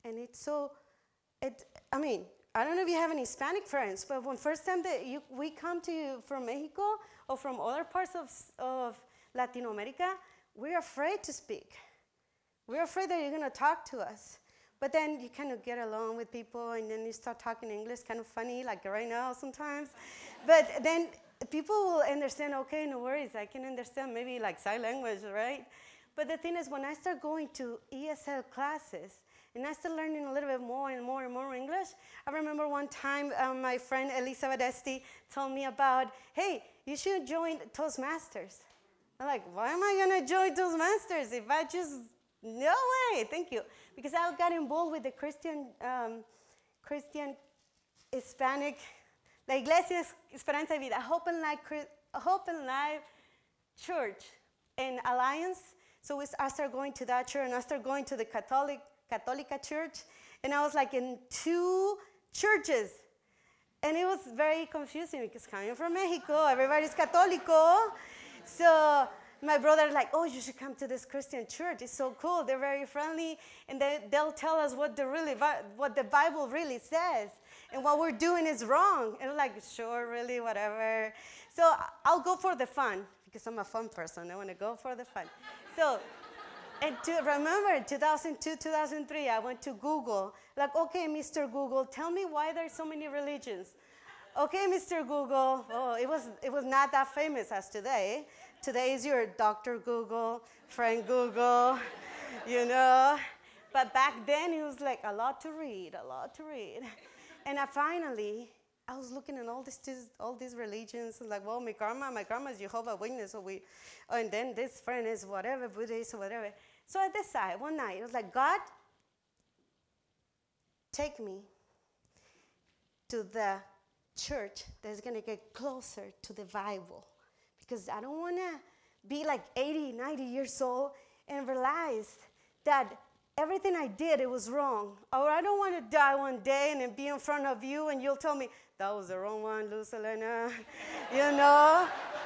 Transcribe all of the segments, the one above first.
And I mean, I don't know if you have any Hispanic friends, but when first time that we come to you from Mexico or from other parts of Latin America, we're afraid to speak. We're afraid that you're going to talk to us. But then you kind of get along with people, and then you start talking English, kind of funny, like right now sometimes. But then people will understand, okay, no worries, I can understand maybe like sign language, right? But the thing is, when I start going to ESL classes, and I started learning a little bit more and more and more English, I remember one time my friend Elizabeth Esti told me about, hey, you should join Toastmasters. I'm like, why am I going to join Toastmasters if I just, no way, thank you. Because I got involved with the Christian Hispanic, La Iglesia Esperanza y Vida, Hope and Life Church in Alliance. So I started going to that church, and I started going to the Católica church, and I was like in 2 churches. And it was very confusing because coming from Mexico, everybody's Católico. So my brother's like, oh, you should come to this Christian church. It's so cool. They're very friendly, and they'll tell us what the Bible really says, and what we're doing is wrong. And I'm like, sure, really, whatever. So I'll go for the fun, because I'm a fun person. I want to go for the fun. So, and remember, 2002, 2003, I went to Google. Like, okay, Mr. Google, tell me why there's so many religions. Okay, Mr. Google. Oh, it was not that famous as today. Today is your Dr. Google, friend Google, you know. But back then, it was like a lot to read. And I was looking at all these religions, and like, well, my grandma's Jehovah's Witness, and then this friend is whatever, Buddhist or whatever. So I decided one night, it was like, God, take me to the church that's going to get closer to the Bible, because I don't want to be like 80, 90 years old and realize that everything I did, it was wrong. Or I don't want to die one day and then be in front of you and you'll tell me, that was the wrong one, Luz Helena, you know?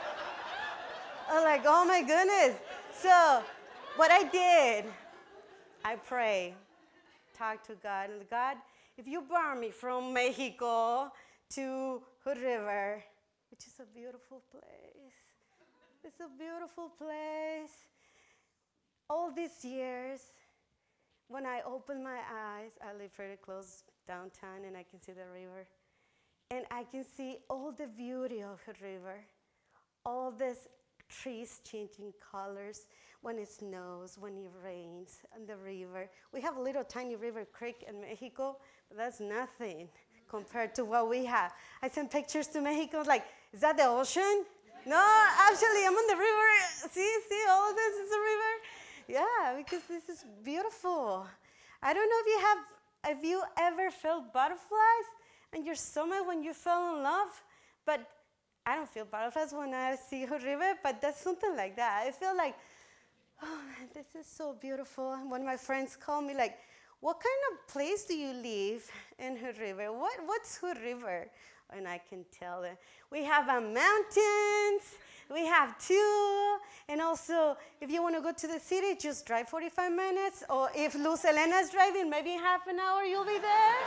I'm like, oh my goodness. So what I did, I pray, talk to God. And God, if you brought me from Mexico to Hood River, which is a beautiful place. It's a beautiful place. All these years, when I open my eyes, I live very close downtown, and I can see the river. And I can see all the beauty of the river, all these trees changing colors when it snows, when it rains, and the river. We have a little tiny river creek in Mexico, but that's nothing compared to what we have. I sent pictures to Mexico, like, is that the ocean? No, actually, I'm on the river. See, all of this is a river. Yeah, because this is beautiful. I don't know if you ever felt butterflies in your stomach when you fell in love, but I don't feel butterflies when I see Hood River, but that's something like that. I feel like, oh, this is so beautiful. And one of my friends called me like, what kind of place do you live in Hood River? What's Hood River? And I can tell them. We have mountains, we have 2, and also if you want to go to the city, just drive 45 minutes, or if Luz Helena is driving, maybe half an hour you'll be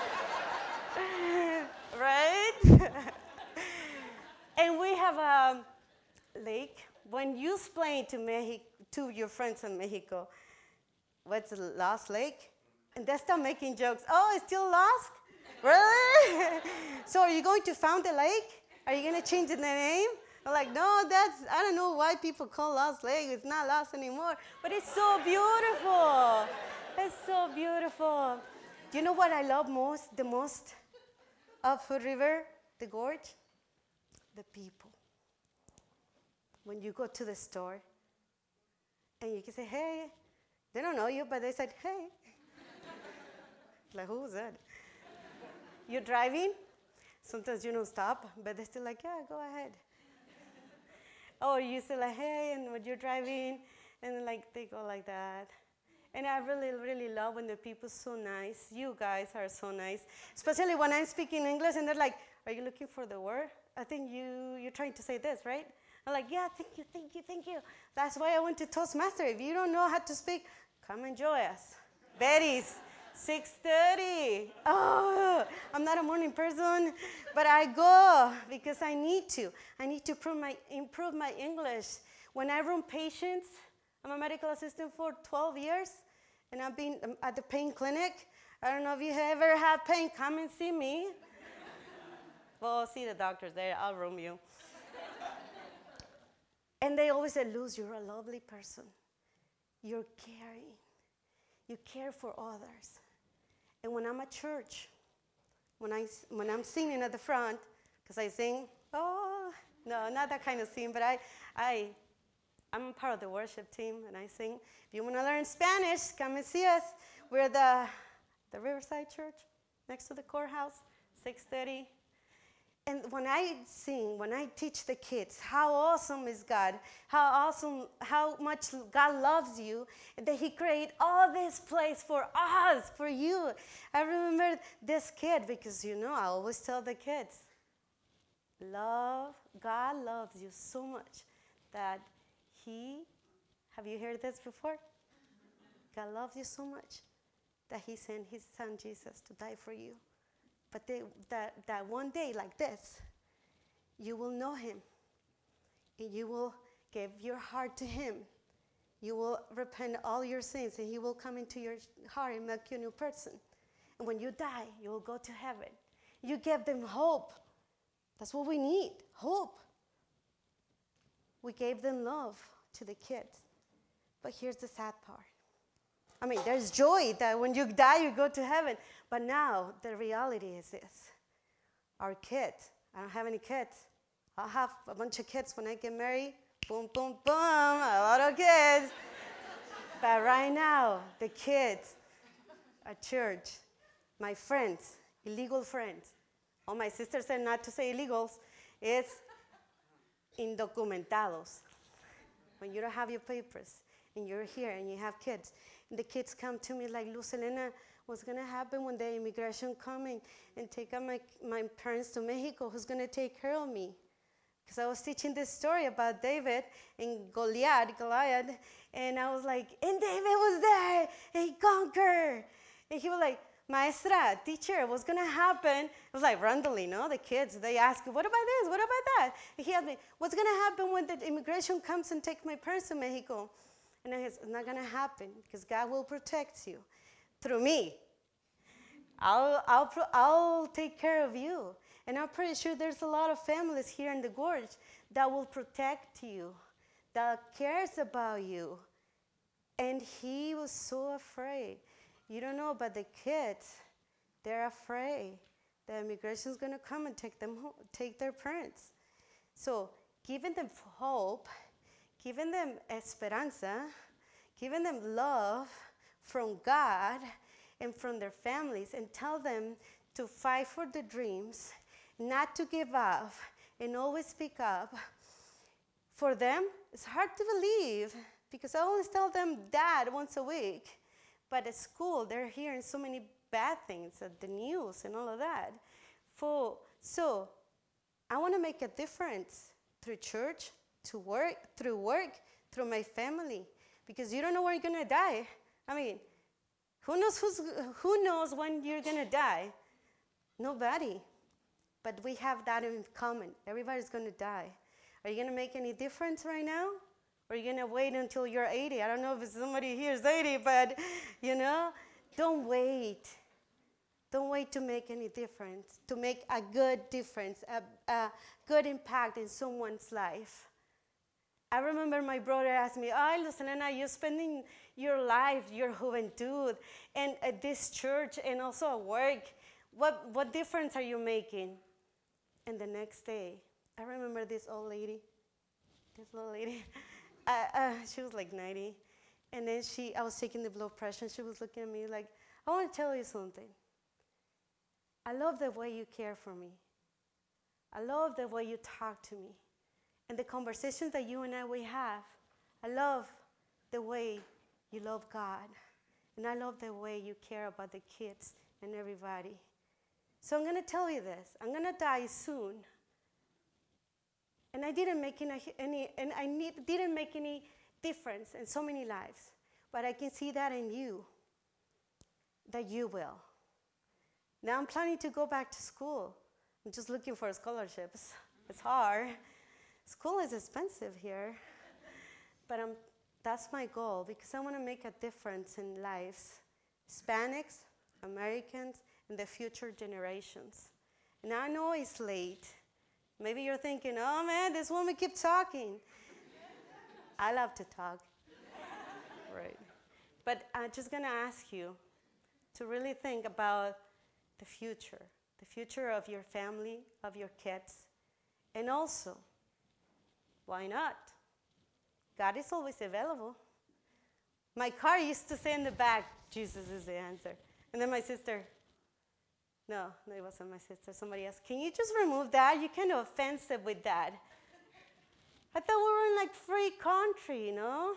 there, right? And we have a lake. When you explain to your friends in Mexico, what's the Lost Lake? And they start making jokes. Oh, it's still lost? Really? So are you going to found the lake? Are you going to change the name? I'm like, no, I don't know why people call Lost Lake. It's not lost anymore. But it's so beautiful. It's so beautiful. Do you know what I love the most of Hood River, the gorge? The people. When you go to the store and you can say, hey, they don't know you, but they said, hey. Like, who was that? You're driving? Sometimes you don't stop, but they're still like, yeah, go ahead. Or you say like, hey, and when you're driving, and like they go like that. And I really, really love when the people are so nice. You guys are so nice. Especially when I'm speaking English and they're like, are you looking for the word? I think you're trying to say this, right? I'm like, yeah, thank you. That's why I went to Toastmaster. If you don't know how to speak, come and join us. Betty's 6:30. Oh, I'm not a morning person, but I go because I need to. I need to improve my English. When I run patients, I'm a medical assistant for 12 years, and I've been at the pain clinic. I don't know if you ever had pain, come and see me. Well, see the doctors there, I'll room you. And they always say, Luz, you're a lovely person. You're caring. You care for others. And when I'm at church, when I'm singing at the front, because I sing, oh, no, not that kind of sing, but I'm part of the worship team, and I sing. If you want to learn Spanish, come and see us. We're the Riverside Church, next to the courthouse, 6:30. And when I sing, when I teach the kids how awesome is God, how much God loves you, and that He created all this place for us, for you. I remember this kid because, I always tell the kids, God loves you so much that have you heard this before? God loves you so much that He sent His Son Jesus to die for you. But that one day like this, you will know Him, and you will give your heart to Him. You will repent all your sins, and He will come into your heart and make you a new person. And when you die, you will go to heaven. You give them hope. That's what we need, hope. We gave them love to the kids. But here's the sad part. I mean, there's joy that when you die, you go to heaven. But now, the reality is this. Our kids, I don't have any kids. I'll have a bunch of kids when I get married. Boom, boom, boom, a lot of kids. But right now, the kids at church, my friends, illegal friends. All my sisters said not to say illegals. It's indocumentados. When you don't have your papers, and you're here, and you have kids. And the kids come to me like, Luz Helena, what's going to happen when the immigration come and take out my parents to Mexico? Who's going to take care of me? Because I was teaching this story about David and Goliath, and I was like, and David was there, and he conquered. And he was like, Maestra, teacher, what's going to happen? It was like randomly, the kids, they ask, what about this, what about that? And he asked me, what's going to happen when the immigration comes and takes my parents to Mexico? And I said, it's not going to happen because God will protect you through me. I'll take care of you. And I'm pretty sure there's a lot of families here in the Gorge that will protect you, that cares about you. And he was so afraid. You don't know, but the kids, they're afraid that immigration is going to come and take them home, take their parents. So giving them hope, giving them esperanza, giving them love from God and from their families, and tell them to fight for their dreams, not to give up, and always speak up. For them, it's hard to believe because I always tell them that once a week. But at school, they're hearing so many bad things at the news and all of that. So I want to make a difference through church, through through my family, because you don't know when you're going to die. I mean, who knows when you're going to die? Nobody. But we have that in common. Everybody's going to die. Are you going to make any difference right now? Or are you going to wait until you're 80? I don't know if somebody here is 80, but, don't wait. Don't wait to make any difference, to make a good difference, a good impact in someone's life. I remember my brother asked me, Luz Helena, you're spending your life, your juventud, and at this church and also at work. What difference are you making? And the next day, I remember this little lady, she was like 90. And then I was taking the blood pressure, and she was looking at me like, I want to tell you something. I love the way you care for me. I love the way you talk to me. And the conversations that you and we have. I love the way you love God. And I love the way you care about the kids and everybody. So I'm going to tell you this. I'm going to die soon. And I didn't make didn't make any difference in so many lives. But I can see that in you. that you will. Now I'm planning to go back to school. I'm just looking for scholarships. It's hard. School is expensive here. But that's my goal because I want to make a difference in lives. Hispanics, Americans, and the future generations. And I know it's late. Maybe you're thinking, oh man, this woman keeps talking. I love to talk. Right. But I'm just going to ask you to really think about the future of your family, of your kids. And also, why not? God is always available. My car used to say in the back, Jesus is the answer. And then my sister, no, it wasn't my sister, somebody else, can you just remove that? You're kind of offensive with that. I thought we were in like free country, you know?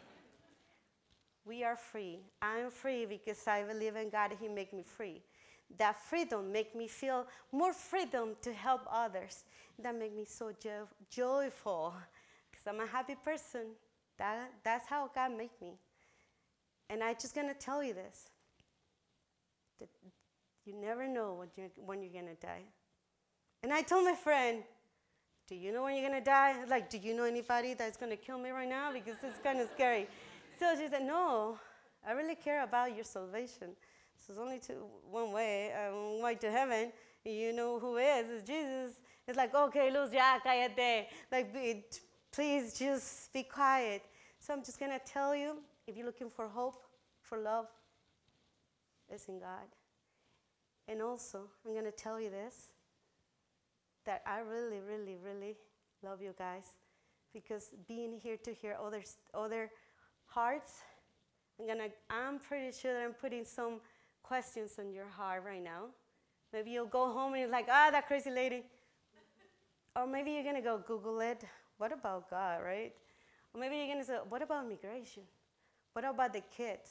We are free. I'm free because I believe in God. He made me free. That freedom make me feel more freedom to help others. That make me so joyful because I'm a happy person. That's how God made me. And I'm just going to tell you this. That you never know when you're going to die. And I told my friend, do you know when you're going to die? Like, do you know anybody that's going to kill me right now? Because it's kind of scary. So she said, no, I really care about your salvation. So there's only one way to heaven. You know who is. It's Jesus. It's like, okay, Luz, ya, cállate. Like, please just be quiet. So I'm just going to tell you, if you're looking for hope, for love, it's in God. And also, I'm going to tell you this, that I really, really, really love you guys. Because being here to hear other hearts, I'm pretty sure that I'm putting some questions on your heart right now. Maybe you'll go home and you're like, that crazy lady. Or maybe you're going to go Google it. What about God, right? Or maybe you're going to say, what about immigration? What about the kids?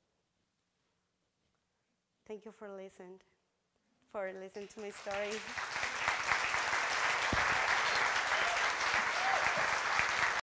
Thank you for listening to my story.